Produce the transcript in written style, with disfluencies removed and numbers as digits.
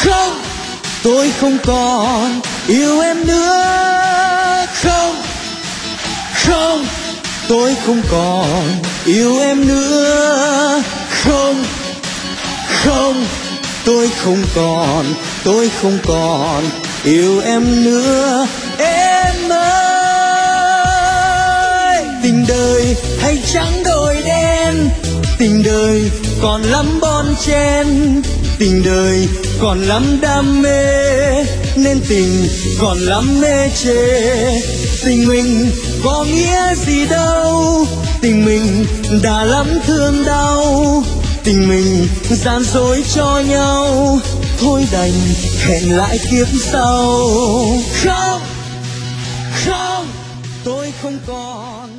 Không, tôi không còn yêu em nữa. Không, không, tôi không còn yêu em nữa. Không, không, tôi không còn yêu em nữa. Em ơi, tình đời hay trắng đổi đen, tình đời còn lắm bon chen, tình đời còn lắm đam mê, nên tình còn lắm mê chê. Tình mình có nghĩa gì đâu, tình mình đã lắm thương đau, tình mình gian dối cho nhau, thôi đành hẹn lại kiếp sau. Không, không, tôi không còn